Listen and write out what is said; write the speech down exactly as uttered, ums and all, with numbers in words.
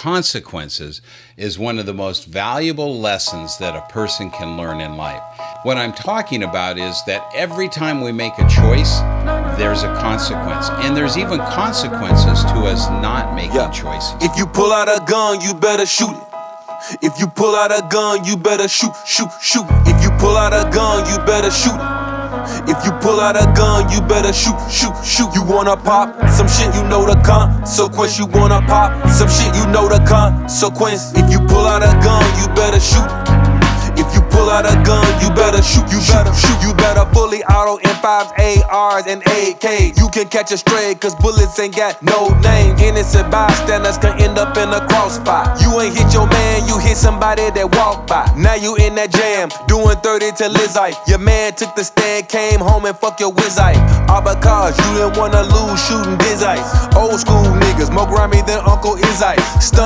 consequences is one of the most valuable lessons that a person can learn in life. What I'm talking about is that every time we make a choice, there's a consequence. And there's even consequences to us not making yeah. choices. If you pull out a gun, you better shoot it. If you pull out a gun, you better shoot, shoot, shoot. If you pull out a gun, you better shoot it. If you pull out a gun, you better shoot, shoot, shoot. You wanna pop some shit, you know the consequence. You wanna pop some shit, you know the consequence. If you pull out a gun, you better shoot. If you pull out a gun, you better shoot, you better shoot. You better fully auto M fives, A Rs, and A Ks. You can catch a stray, cause bullets ain't got no name. Innocent bystanders can end up in a crossfire. You ain't hit your man, you hit somebody that walked by. Now you in that jam, doing thirty to Lizzie. Your man took the stand, came home and fuck your Wizite. All because you didn't wanna lose shooting Dizzy. Old school niggas, more grimy than Uncle Izzy.